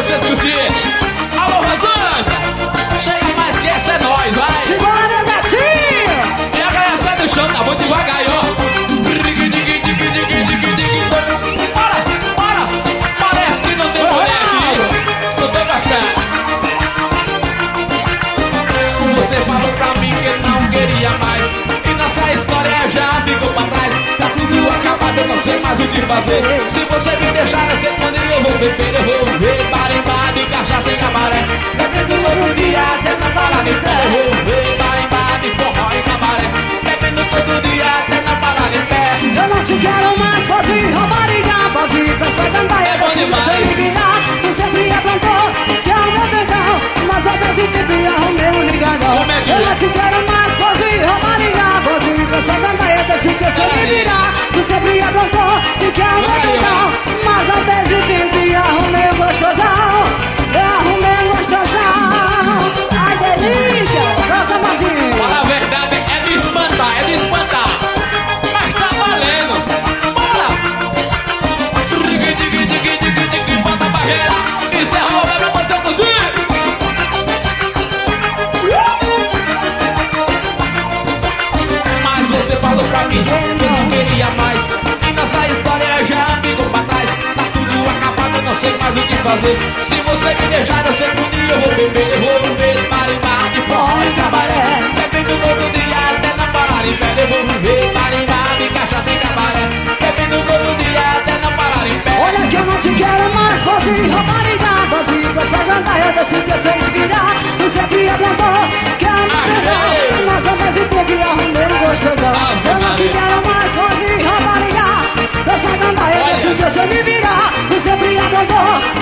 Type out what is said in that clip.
vocês curtirem. Alô, Rosângela, chega mais que essa é nóis, vai. Simbora, gatinho. E a galera sai do chão, tá muito devagar aí, ó. Bora, bora. Parece que não tem mulher aqui. Não tô gostando. Você falou pra mim que não queria mais, e nossa história já ficou pra trás. Tá tudo acabado, eu não sei mais o que fazer. Se você me deixar, eu sei quando eu vou beber. Eu vou beber barimbado e cachaça em cabaré, bebendo todo dia até não parar de pé. Eu vou beber barimbado e forró em cabaré, bebendo todo dia até não parar de pé. Eu não te quero mais, pode rapariga, pode ir pra essa gandaia. Se você me virar, você me aprontou, que é o meu perdão, mas ao mesmo tempo eu arrumei um ligadão. Eu não te quero mais, pode ir rapariga, pode ir pra essa gandaia. Se você me virar, você me aprontou, que é o meu perdão, mas ao mesmo tempo eu arrumei um gostosão. Eu arrumei um gostosão. Ai, delícia, nossa magia. Fala a verdade, é de espantar, é de espantar. Mas tá valendo. Bora! Bota a barreira. Encerra o momento pra você curtir. Mas você falou pra mim que não queria mais, e nossa história já ficou pra trás. Tá tudo acabado, eu não sei mais o que fazer. Se você me deixar, eu sei que um dia eu vou beber. Eu vou beber marimbá de forró e cabaré, bebendo todo dia até não parar em pé. Eu vou beber marimbá de cachaça em cabaré, bebendo todo dia até não parar em pé. Olha que eu não te quero mais, pode ir rapariga, pode ir pra essa gandaia. Deixa que você me virar, você me aguentou, que é o meu perdão, mas ao mesmo tempo eu arrumei um gostosão. Eu não te quero mais, pode ir rapariga, pra essa gandaia. Deixa que você me virar, você me aguentou,